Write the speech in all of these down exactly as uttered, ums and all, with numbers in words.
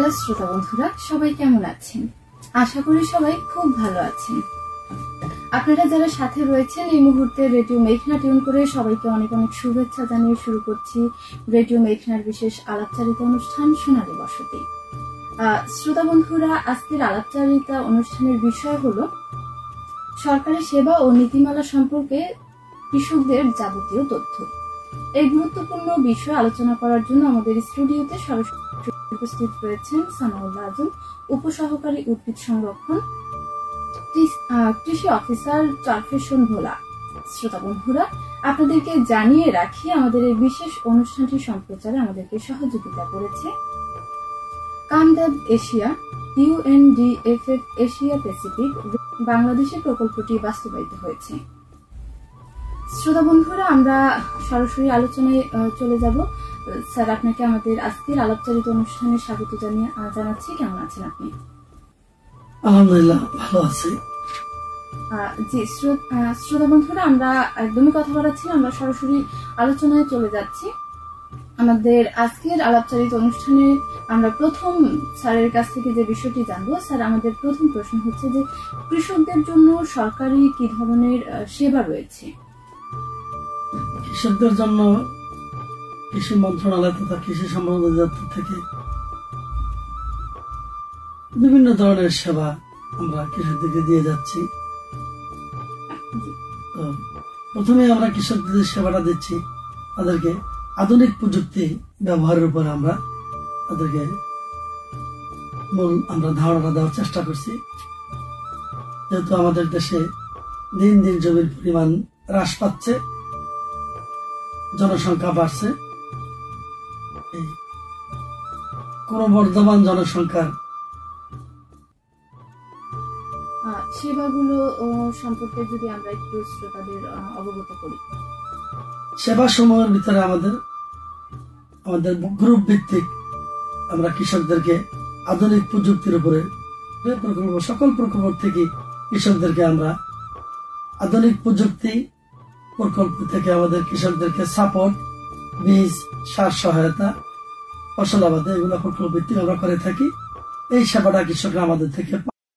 নমস্কার শ্রোতা বন্ধুরা, সবাই কেমন আছেন? আশা করি সবাই খুব ভালো আছেন। আপনারা যারা সাথে রয়েছেন এই মুহূর্তে রেডিও মেঘনা টিউন করে সবাইকে অনেক অনেক শুভেচ্ছা জানিয়ে শুরু করছি রেডিও মেঘনার বিশেষ আলাপচারিতা অনুষ্ঠান সোনালী বসতি। শ্রোতা বন্ধুরা, আজকের আলাপচারিতা অনুষ্ঠানের বিষয় হলো সরকারি সেবা ও নীতিমালা সম্পর্কে কৃষকদের যাবতীয় তথ্য। এই গুরুত্বপূর্ণ বিষয় আলোচনা করার জন্য আমাদের স্টুডিওতে সরাসরি উপস্থিত রয়েছেন সানাউল্লাহ আজম, উপসহকারী উদ্ভিদ সংরক্ষণ, কৃষি অফিসার, চরফেশন ভোলা। শ্রোতা বন্ধুরা, আপনাদেরকে জানিয়ে রাখি আমাদের এই বিশেষ অনুষ্ঠানটি সম্প্রচারে আমাদেরকে সহযোগিতা করেছে Kamdev Asia, UNDFF Asia Pacific বাংলাদেশে প্রকল্পটি বাস্তবায়িত হয়েছে। শ্রোতা বন্ধুরা, আমরা সরাসরি আলোচনায় চলে যাব। স্যার, আপনাকে আমাদের আজকের আলাপচারিত অনুষ্ঠানে স্বাগত জানিয়ে জানাচ্ছি। কেমন আছেন আপনি? আলহামদুলিল্লাহ, ভালো আছি। জি শ্রোতা বন্ধুরা, আমরা একদমই কথা বলাচ্ছি না, আমরা সরাসরি আলোচনায় চলে যাচ্ছি। আমাদের আজকের আলাপচারিত অনুষ্ঠানে আমরা প্রথম স্যারের কাছ থেকে যে বিষয়টি জানবো, স্যার আমাদের প্রথম প্রশ্ন হচ্ছে যে কৃষকদের জন্য সরকারি কি ধরনের সেবা রয়েছে? কৃষকদের জন্য কৃষি মন্ত্রণালয় তথা কৃষি সম্পদ অধিদপ্তর থেকে বিভিন্ন ধরনের সেবা আমরা কৃষকদেরকে দিয়ে যাচ্ছি। তো প্রথমে আমরা কৃষকদের সেবাটা দিচ্ছি, তাদেরকে আধুনিক প্রযুক্তি ব্যবহারের উপর আমরা তাদেরকে মূল আমরা ধারণা দেওয়ার চেষ্টা করছি। যেহেতু আমাদের দেশে দিন দিন জমির পরিমাণ হ্রাস পাচ্ছে, জনসংখ্যা বাড়ছে, এই ক্রমবর্ধমান জনসংখ্যার সেবাগুলো সম্পর্কে যদি আমরা একটু শ্রোতাদের অবগত করি। সেবা সমূহের ভিতরে আমাদের আমাদের গ্রুপ ভিত্তিক আমরা কৃষকদেরকে আধুনিক প্রযুক্তির উপরে প্রকল্প, সকল প্রকল্প থেকে কৃষকদেরকে আমরা আধুনিক প্রযুক্তি প্রকল্প থেকে আমাদের কৃষকদেরকে সাপোর্ট, বীজ, সার সহায়তা, ফসল আবাদে এগুলো প্রকল্প ভিত্তিক আমরা করে থাকি। এই সেবাটা কৃষকরা আমাদের থেকে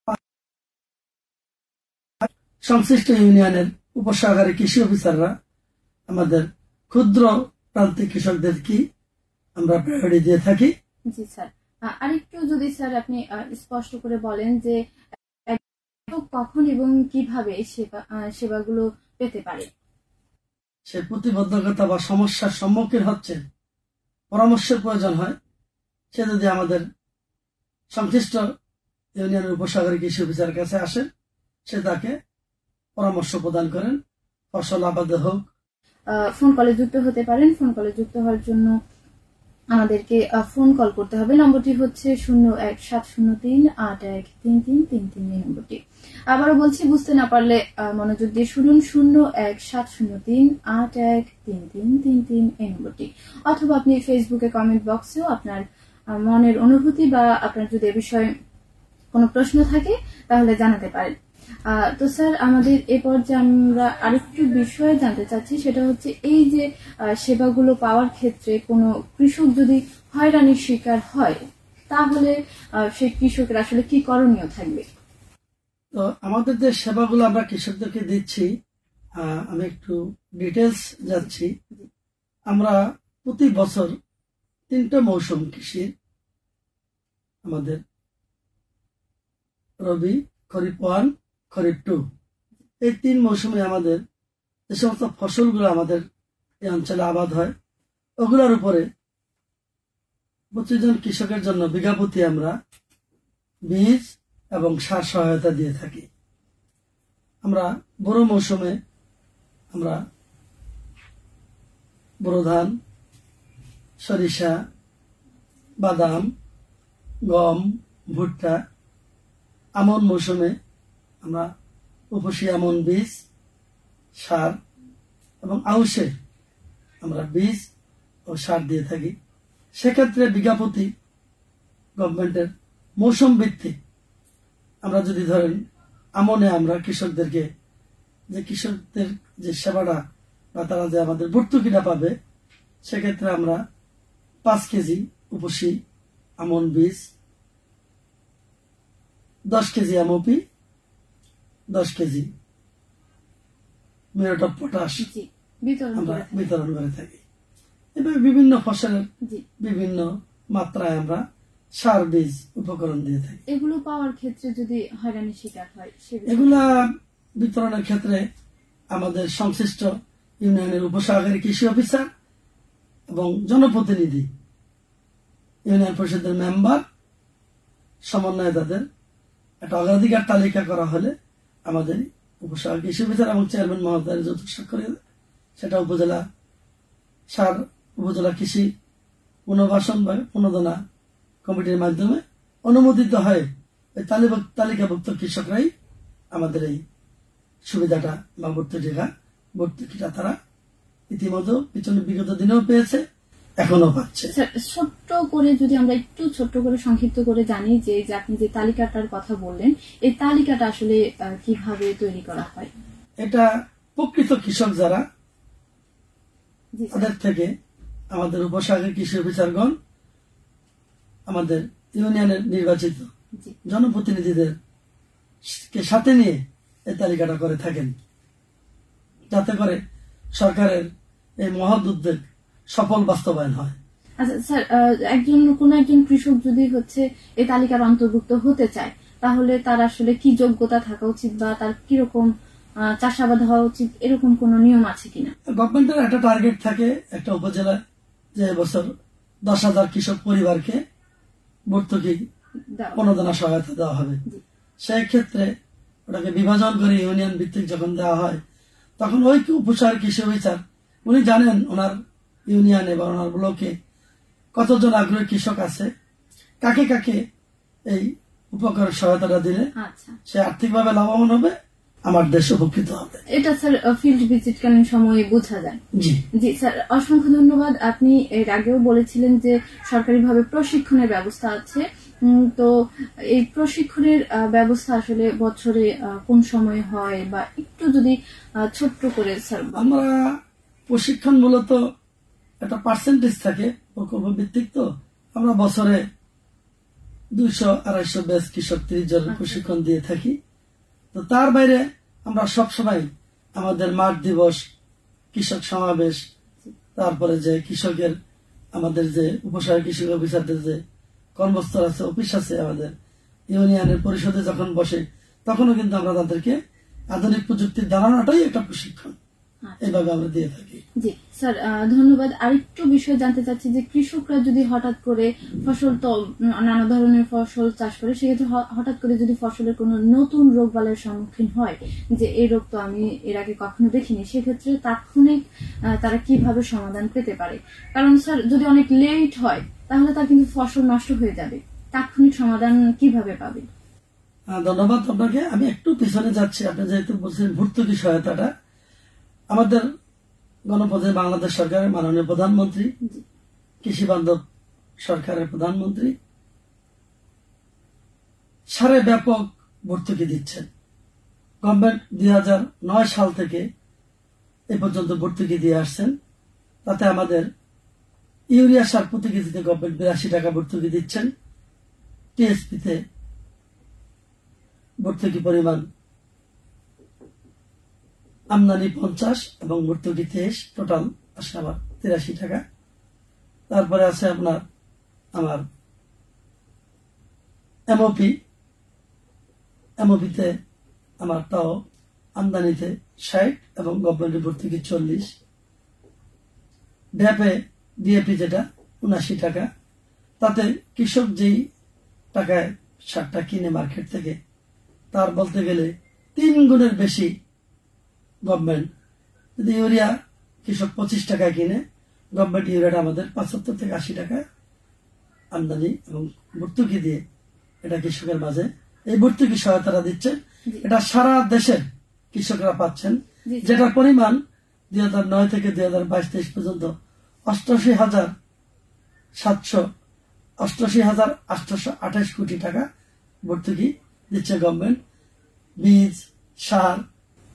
সংশ্লিষ্ট ইউনিয়নের উপসহকারী কৃষি অফিসাররা আমাদের ক্ষুদ্র প্রান্তিক কৃষকদের কি আমরা প্রায়োরিটি দিয়ে থাকি। জি স্যার, আরেকটু যদি স্যার আপনি স্পষ্ট করে বলেন যে কখন এবং কিভাবে সেবা সেবাগুলো পেতে পারে। সে প্রতিবদ্ধকতা বা সমস্যার সম্মুখীন হচ্ছে, পরামর্শের প্রয়োজন হয়, সে যদি আমাদের সংশ্লিষ্ট ইউনিয়নের উপসহকারী কৃষি অফিসারের কাছে আসেন, সে তাকে পরামর্শ প্রদান করেন। ফসল আবাদে হোক, ফোন কলে যুক্ত হতে পারেন। ফোন কলে যুক্ত হওয়ার জন্য আমাদেরকে ফোন কল করতে হবে। নম্বরটি হচ্ছে শূন্য এক সাত শূন্য তিন আট এক তিন তিন তিন তিন এই নম্বরটি। আবারও বলছি, বুঝতে না পারলে মনোযোগ দিয়ে শুনুন, শূন্য এক সাত শূন্য তিন আট এক তিন তিন তিন তিন এই নম্বরটি। অথবা আপনি ফেসবুকে কমেন্ট বক্সেও আপনার মনের অনুভূতি বা আপনার যদি এ বিষয়ে কোনো প্রশ্ন থাকে তাহলে জানাতে পারেন। তো স্যার, আমাদের এ পর্যায়ে আমরা আরেকটু বিষয় জানতে চাচ্ছি, সেটা হচ্ছে এই যে সেবাগুলো পাওয়ার ক্ষেত্রে কোনো কৃষক যদি হয়রানির শিকার হয় তাহলে সেই কৃষকের আসলে কি করণীয় থাকবে? তো আমাদের যে সেবাগুলো আমরা কৃষকদেরকে দিচ্ছি, আমি একটু ডিটেলস যাচ্ছি। আমরা প্রতি বছর তিনটা মৌসুম কৃষির, আমাদের রবি, খরিফ ওয়ান, খরিফ টু, এই তিন মৌসুমে আমাদের যে সমস্ত ফসলগুলো আমাদের এই অঞ্চলে আবাদ হয়, ওগুলোর উপরে প্রতিজন কৃষকের জন্য বিঘা প্রতি আমরা বীজ এবং সার সহায়তা দিয়ে থাকি। আমরা বোরো মৌসুমে আমরা বোরো ধান, সরিষা, বাদাম, গম, ভুট্টা, আমন মৌসুমে আমরা উপসী আমন বীজ, সার এবং আউশে আমরা বীজ ও সার দিয়ে থাকি। সেক্ষেত্রে বিঘা প্রতি গভর্নমেন্টের মৌসুম ভিত্তিক আমরা যদি ধরেন আমনে আমরা কৃষকদেরকে যে কৃষকদের যে সেবাটা বা তারা যে আমাদের ভর্তুকিটা পাবে, সেক্ষেত্রে আমরা পাঁচ কেজি উপসী আমন বীজ দশ কেজি এমওপি, দশ কেজি মিউরেট অফ পটাশ জি বিতরণ আমরা করে থাকেন। বিতরণ করে থাকি। এভাবে বিভিন্ন ফসলের জি বিভিন্ন মাত্রায় আমরা সার বীজ উপকরণ দিয়ে থাকি। এগুলো পাওয়ার ক্ষেত্রে যদি হয়রানির শিকার হয় সে বিষয়ে- এগুলা বিতরণের ক্ষেত্রে আমাদের সংশ্লিষ্ট ইউনিয়নের উপসহকারী কৃষি অফিসার এবং জনপ্রতিনিধি, ইউনিয়ন পরিষদের মেম্বার, সমন্বয়তাদের একটা অগ্রাধিকার তালিকা করা হলে আমাদের উপসহকারী কৃষি অফিসার এবং চেয়ারম্যান মহোদয়ের যৌথ স্বাক্ষরে সেটা উপজেলা সার উপজেলা কৃষি পুনর্বাসন বা পুনর্দনা কমিটির মাধ্যমে অনুমোদিত হয়। ওই তালিকা- তালিকাভুক্ত কৃষকরাই আমাদের এই সুবিধাটা বা ভর্তুকিটা ভর্তুকিটা তারা ইতিমধ্যে পিছনে বিগত দিনেও পেয়েছে, এখনো পাচ্ছে। স্যার, ছোট্ট করে যদি আমরা একটু ছোট্ট করে সংক্ষিপ্ত করে জানি যে যে আপনি যে তালিকাটার কথা বললেন, এই তালিকাটা আসলে আহ, কিভাবে তৈরি করা হয়? এটা প্রকৃত কৃষক যারা জি স্যার। তাদের থেকে আমাদের উপসহকারী কৃষি অফিসারগণ আমাদের ইউনিয়নের নির্বাচিত জি জনপ্রতিনিধিদের কে সাথে নিয়ে এই তালিকাটা করে থাকেন, যাতে করে সরকারের এই মহৎ উদ্যোগ সফল বাস্তবায়ন হয়। আচ্ছা স্যার, আহ, একজন কোন একজন কৃষক যদি হচ্ছে এই তালিকার অন্তর্ভুক্ত হতে চায়, তাহলে তার আসলে কি যোগ্যতা থাকা উচিত বা তার কিরকম আহ, চাষাবাদ হওয়া উচিত, এরকম কোন নিয়ম আছে কিনা? গভর্নমেন্টের একটা টার্গেট থাকে একটা উপজেলায় যে এবছর দশ হাজার কৃষক পরিবারকে ভর্তুকি দাও। অনুদান সহায়তা দেওয়া হবে। জি। সেই ক্ষেত্রে ওটাকে বিভাজন করে ইউনিয়ন ভিত্তিক যখন দেওয়া হয়, তখন ওই উপসহকারী কৃষি অফিসার উনি জানেন ওনার ইউনিয়নে বা ওনার ব্লকে কতজন আগ্রহী কৃষক আছে, কাকে কাকে এই উপকার সহায়তাটা দিলে আচ্ছা, সে আর্থিকভাবে লাভবান হবে, আমার দেশ উপকৃত হবে। এটা স্যার ফিল্ড ভিজিটকালীন সময়ে বোঝা যায়। জি জি স্যার, অসংখ্য ধন্যবাদ। আপনি এর আগেও বলেছিলেন যে সরকারিভাবে প্রশিক্ষণের ব্যবস্থা আছে, উম, তো এই প্রশিক্ষণের আহ, ব্যবস্থা আসলে বছরে আহ, কোন সময় হয় বা একটু যদি আহ, ছোট্ট করে স্যার বলেন। আমরা প্রশিক্ষণ মূলত একটা পার্সেন্টেজ থাকে প্রকল্প ভিত্তিক, তো আমরা বছরে দুইশো আড়াইশো ব্যাচ কৃষক ত্রিশ জনের প্রশিক্ষণ দিয়ে থাকি। তো তার বাইরে আমরা সবসময় আমাদের মাঠ দিবস, কৃষক সমাবেশ, তারপরে যে কৃষকের আমাদের যে উপসহায়ক কৃষি অফিসারদের যে কর্মস্থল আছে, অফিস আছে আমাদের ইউনিয়নের পরিষদে যখন বসে, তখনও কিন্তু আমরা তাদেরকে আধুনিক প্রযুক্তির ধারণাটাই একটা প্রশিক্ষণ এইভাবে আমরা দিয়ে থাকি। জি স্যার, আহ, ধন্যবাদ। আরেকটু বিষয় জানতে চাচ্ছি যে কৃষকরা যদি হঠাৎ করে ফসল তো নানা ধরনের ফসল চাষ করে, সেক্ষেত্রে হ- হঠাৎ করে যদি ফসলের কোনো নতুন রোগ বালাইয়ের সম্মুখীন হয়, যে এই রোগ তো আমি এর আগে কখনো দেখিনি, সেক্ষেত্রে তাৎক্ষণিক আহ, তারা কিভাবে সমাধান পেতে পারে? কারণ স্যার যদি অনেক লেট হয় তাহলে তার কিন্তু ফসল নষ্ট হয়ে যাবে, তাৎক্ষণিক সমাধান কিভাবে পাবে? আহ, ধন্যবাদ আপনাকে। আমি একটু পিছনে যাচ্ছি। আপনি যেহেতু বলছেন ভর্তুকি সহায়তাটা, আমাদের গণপ্রজাতন্ত্রী বাংলাদেশ সরকারের মাননীয় প্রধানমন্ত্রী, জি কৃষি বান্ধব সরকারের প্রধানমন্ত্রী সারে ব্যাপক ভর্তুকি দিচ্ছেন। গভর্নমেন্ট দুই হাজার নয় সাল থেকে এ পর্যন্ত ভর্তুকি দিয়ে আসছেন। তাতে আমাদের ইউরিয়া সার প্রতি কেজিতে গভর্নমেন্ট বিরাশি টাকা ভর্তুকি দিচ্ছেন। টিএসপিতে ভর্তুকি পরিমাণ আমদানি পঞ্চাশ এবং ভর্তুকি তেইশ, টোটাল আসে আমার তিরাশি টাকা। তারপরে আছে আপনার আমার এমওপি, এমওপিতে আমার তাও আমদানিতে ষাট এবং গভর্নমেন্টের ভর্তুকি চল্লিশ। ড্যাপে ডিএপি যেটা উনাশি টাকা। তাতে কৃষক যেই টাকায় সারটা কিনে মার্কেট থেকে, তার বলতে গেলে তিন গুণের বেশি গভর্নমেন্ট। যদি ইউরিয়া কৃষক পঁচিশ টাকায় কিনে, গভর্নমেন্ট ইউরিয়াটা আমাদের পঁচাত্তর থেকে আশি টাকায় আমদানি এবং ভর্তুকি দিয়ে এটা কৃষকের মাঝে এই ভর্তুকি সহায়তাটা দিচ্ছে। এটা সারা দেশের কৃষকরা পাচ্ছেন, জি, যেটার পরিমাণ দুই হাজার নয় থেকে দুই হাজার বাইশ তেইশ পর্যন্ত অষ্টাশি হাজার সাতশো অষ্টাশি হাজার আটশো আঠাশ কোটি টাকা ভর্তুকি দিচ্ছে গভর্নমেন্ট। বীজ, সার,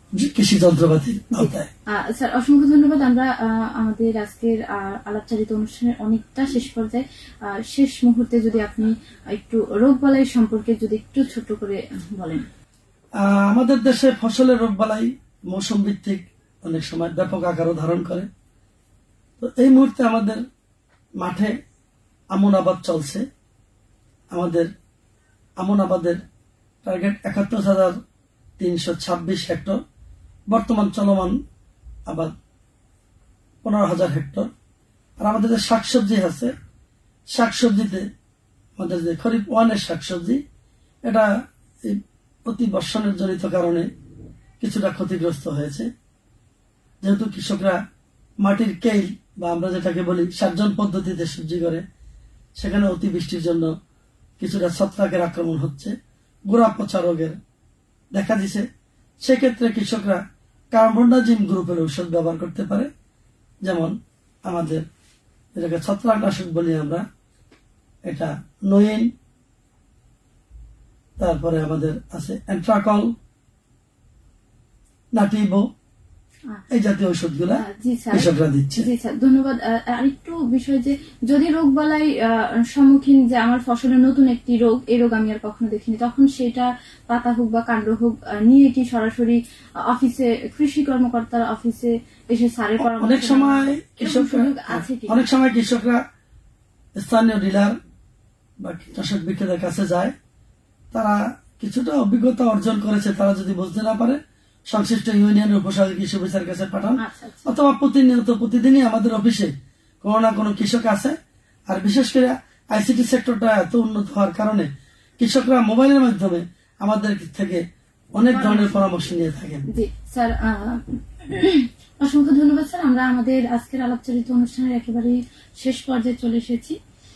কৃষি যন্ত্রপাতির আওতায়। স্যার অসংখ্য ধন্যবাদ। আমরা আমাদের আজকের আলাপচারিত অনুষ্ঠানের অনেকটা শেষ পর্যায়ে, শেষ মুহূর্তে যদি আপনি একটু রোগবালাই সম্পর্কে যদি একটু ছোট করে বলেন। আমাদের দেশে ফসলের রোগবালাই মৌসুম ভিত্তিক অনেক সময় ব্যাপক আকারও ধারণ করে। তো এই মুহূর্তে আমাদের মাঠে আমন আবাদ চলছে। আমাদের আমন আবাদের টার্গেট একাত্তর হাজার তিনশো ছাব্বিশ হেক্টর, বর্তমান চলমান আবাদ পনেরো হাজার হেক্টর। আর আমাদের যে শাকসবজি আছে, শাকসবজিতে আমাদের যে খরিফ ওয়ানের শাকসবজি, এটা অতি বর্ষণের জনিত কারণে কিছুটা ক্ষতিগ্রস্ত হয়েছে। যেহেতু কৃষকরা মাটির কেইল বা আমরা যেটাকে বলি সার্জন পদ্ধতিতে সবজি করে, সেখানে অতিবৃষ্টির জন্য কিছুটা ছত্রাকের আক্রমণ হচ্ছে, গোড়া পচা রোগের দেখা দিছে। সেক্ষেত্রে কৃষকরা কার্বনডাজিম গ্রুপের ঔষধ ব্যবহার করতে পারে, যেমন আমাদের যেটাকে ছত্রাকনাশক বলি আমরা, এটা নোয়েন, তারপরে আমাদের আছে অ্যান্ট্রাকল, নাটিভো, এই জাতীয় ঔষধগুলা কৃষকরা দিচ্ছে। জি স্যার, ধন্যবাদ। আরেকটু বিষয় যে যদি রোগ বালাই সম্মুখীন, যে আমার ফসলের নতুন একটি রোগ, এই রোগ আমি আর কখনো দেখিনি, তখন সেটা পাতা হোক বা কাণ্ড হোক নিয়ে কি সরাসরি অফিসে, কৃষি কর্মকর্তার অফিসে এসে স্যারের পরামর্শ? অনেক সময় কৃষকরা আছে কি অনেক সময় কৃষকরা স্থানীয় ডিলার বা কীটনাশক বিক্রেতার কাছে যায়। তারা কিছুটা অভিজ্ঞতা অর্জন করেছে, তারা যদি বুঝতে না পারে সংশ্লিষ্ট ইউনিয়নের উপসহকারী কৃষি অফিসার কাছে পাঠান, অথবা প্রতিনিয়ত প্রতিদিনই আমাদের অফিসে কোনো না কোনো কৃষক আছে। আর বিশেষ করে আইসিটি সেক্টরটা এত উন্নত হওয়ার কারণে কৃষকরা মোবাইলের মাধ্যমে আমাদের থেকে অনেক ধরনের পরামর্শ নিয়ে থাকেন। জি স্যার, অসংখ্য ধন্যবাদ স্যার। আমরা আমাদের আজকের আলাপচারিত অনুষ্ঠানের একেবারে শেষ পর্যায়ে চলে এসেছি।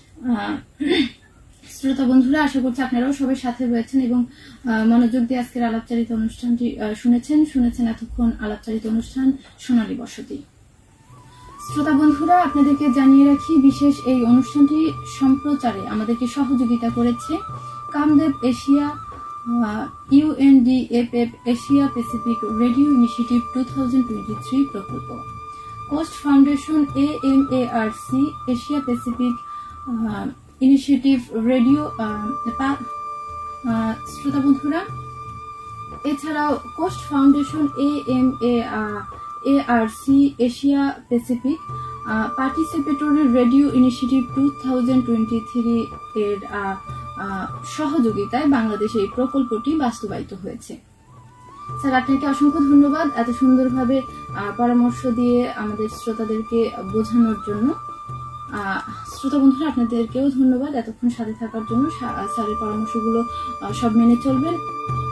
শ্রোতা বন্ধুরা, আশা করছি আপনারাও সবাই সাথে রয়েছেন এবং মনোযোগ দিয়ে আজকের আলাপচারিত অনুষ্ঠানটি শুনেছেন শুনেছেন এতক্ষণ আলাপচারিত অনুষ্ঠান সোনালী বসতি। শ্রোতা বন্ধুরা, আপনাদেরকে জানিয়ে রাখি, বিশেষ এই অনুষ্ঠানটি সম্প্রচারে আমাদেরকে সহযোগিতা করেছে Kamdev Asia UNDFF Asia Pacific radio initiative two thousand twenty three প্রকল্প, COAST foundation A M A R C Asia Pacific initiative radio. শ্রোতা বন্ধুরা, এছাড়াও COAST foundation A M A R C Asia Pacific participatory radio initiative two thousand twenty three এর সহযোগিতায় বাংলাদেশে এই প্রকল্পটি বাস্তবায়িত হয়েছে। স্যার, আপনাকে অসংখ্য ধন্যবাদ এত সুন্দরভাবে পরামর্শ দিয়ে আমাদের শ্রোতাদেরকে বোঝানোর জন্য। শ্রোতা বন্ধুরা, আপনাদেরকেও ধন্যবাদ এতক্ষণ সাথে থাকার জন্য। স্যারের পরামর্শগুলো সব মেনে চলবেন।